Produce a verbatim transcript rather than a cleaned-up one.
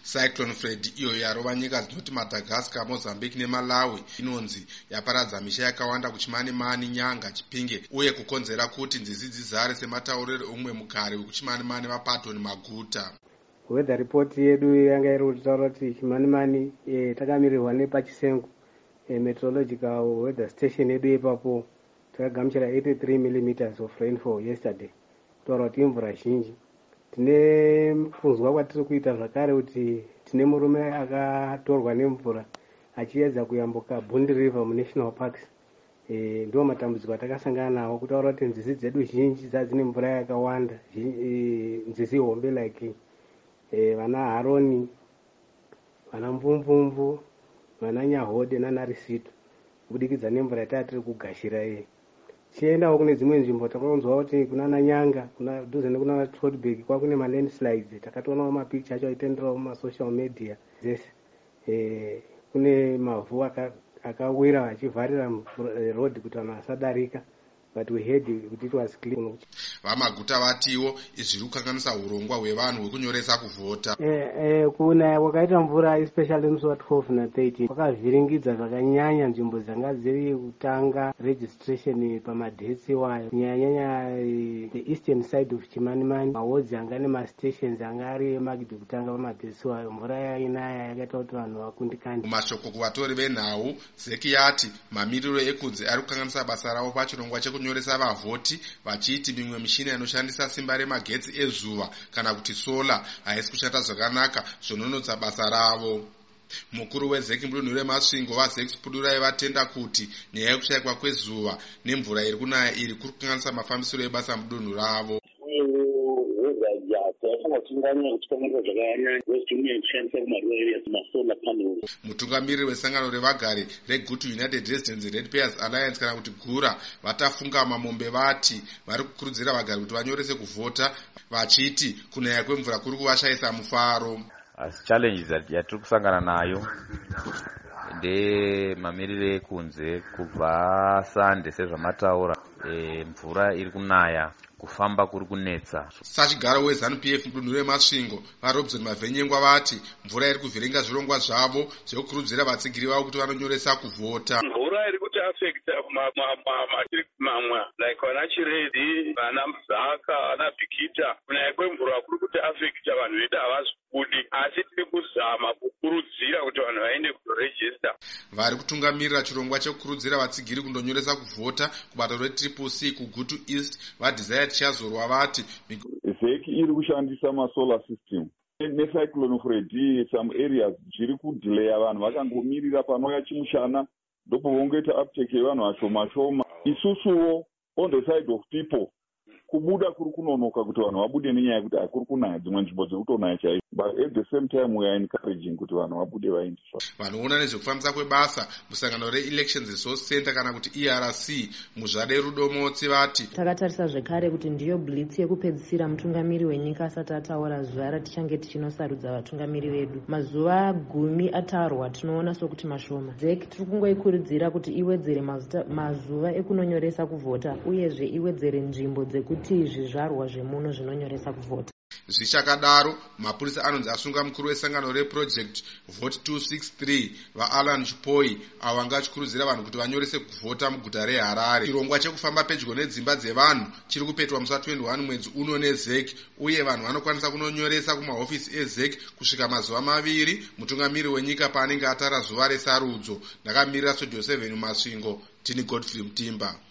Cyclone Freddy iyo yarova nyika dzinoti Madagascar, Mozambique neMalawi inonzi yaparadza misha yakawanda kuChimanimani, Nyanga, Chipinge uye kukonzera kuti nzizi dzizare sematauriro umwe mugare wekuChimanimani Mapatoni maguta. Weather report yedu yanga iri kutaura kuti Chimanimani e, takamirirwa nepachisengu e, meteorological weather station yedu ipapo takagamuchira eighty-three millimeters of rainfall yesterday, kutaura kuti imvura zhinji. Tine kunzwa kwatiri kuita zvakare kuti tine murume akatorwa nemvura achiedza kuyambuka Bundi River muNational Parks. E, ndo matambudziko atakasangana nawo, kutaura kuti nzizi dzedu zhinji dzine mvura yakawanda, e, nzizi hombe like e, vana Haroni, vana Mvumvumvu, vana Nyahode naNarisito, kubudikidza nemvura yatatiri kugashira iyi. Chiendawo kune dzimwe nzvimbo takanzwa kuti kuna Nyanga, kuna dhuze nekuna Trollbag kwa kune ma landslides, takatoonawo mapicha acho aitenderawo ma social media dzese. E, kune mavhu akawira achivharira road kuti vanhu vasadarika, but we heard kuti it was clean. Vamaguta vatiwo izviri kukanganisa urongwa hwevanhu hwekunyoresa kuvhota. Eh, eh, kunaya kwakaita mvura especially musi wa twelve na thirteen kwakavhiringidza zvakanyanya nzvimbo dzanga dziri kutanga registration pamadhetsi wayo, kunyanyanya the eastern side of Chimanimani, mahodzi anga nemastations anga ari emagidhi kutanga pamadhetsi wayo. Mvura yainaya yakaita kuti vanhu vakundikane. Mumashoko kuvatori venhau, Zeki yati mamiriro ekunze ari kukanganisa basa ravo pachirongwa chekunyoresa vavhoti, vachiti mimwe mishina inoshandisa simba remagetsi ezuva kana kuti sola haisi kushanda zvakanaka zvononodza basa ravo. Mukuru weZeki mudunhu remasvingo vaZeki Pudurai vatenda kuti nyaya yekushayikwa kwezuva nemvura iri kunaya iri kuri kukanganisa mafambisiro ebasa mudunhu ravo. Mutungamiriri wesangano revagari reGutu United Residents Ratepayers Alliance kana kuti Gura vatafunga mamombe vati vari kukurudzira vagari kuti vanyorese kuvhota, vachiti kunaya kwemvura kuri kuvashayisa mufaro. As challenges yatiri kusangana nayo nde mamirire ekunze kubva Sande sezvamataura, e, mvura iri kunaya, kufamba kuri kunetsa. Sachigaro weZanu P F mudunhu remasvingo vaRobson Mavhenyengwa vati mvura iri kuvhiringa zvirongwa zvavo zvekukurudzira vatsigiri vavo kuti vanonyoresa kuvhota. Mvura iri kuti affect matiri mamwe like vana Chiredi, vana Mzaka, vana Bikita. Kunaya kwemvura kuri kuti affect vanhu vedu havazvikudi, asi tiri kuzama kukurudzira kuti vanhu vaende kuregister. Vari kutungamirira chirongwa chekukurudzira vatsigiri kundonyoresa kuvhota kubato reTriple C kuGutu East vaDesire Chazorwa vati Zeki iri kushandisa masolar system. Necyclone Freddy some areas zviri kudelaya vanhu vakangomirira panouya chimushana ndopo vongoita uptake yevanhu vashoma shoma. Isusuwo on the side of people kubuda kuri kunonoka kuti vanhu vabude nenyaya yekuti hakuri kunaya, dzimwe nzvimbo dziri kutonaya chaizvo, but at the same time we are encouraging kuti vanhu vabude vaindiswa. Vanoona nezvekufambisa kwebasa musangano reElections Resource Center kana kuti E R C muzvare Rudomotsi vati takatarisa zvekare kuti ndiyo blitz yekupedzisira mutungamiri wenyika asati ataura zuva ratichange tichinosarudza vatungamiri vedu. Mazuva gumi atarwa tinoona sokuti mashoma. Zeki tiri kungoikurudzira kuti iwedzere mazuva ekunonyoresa kuvhota uyezve iwedzere nzvimbo dzekuti zvizvarwa zvemuno zvinonyoresa kuvhota. Zvichakadaro, mapurisa anonzi asunga mukuru wesangano reProject Vote two sixty-three vaAlan Chipoi avo vanga vachikurudzira vanhu kuti vanyorese kuvhota muguta reHarare. Chirongwa chekufamba pedyo nedzimba dzevanhu chiri kupetwa musi wa twenty-one mwedzi uno neZeki, uye vanhu vanokwanisa kunonyoresa kumahofisi eZeki kusvika mazuva maviri mutungamiri wenyika paanenge atara zuva resarudzo. Ndakamirira Studio seven Masvingo, tini Godfrey Mutimba.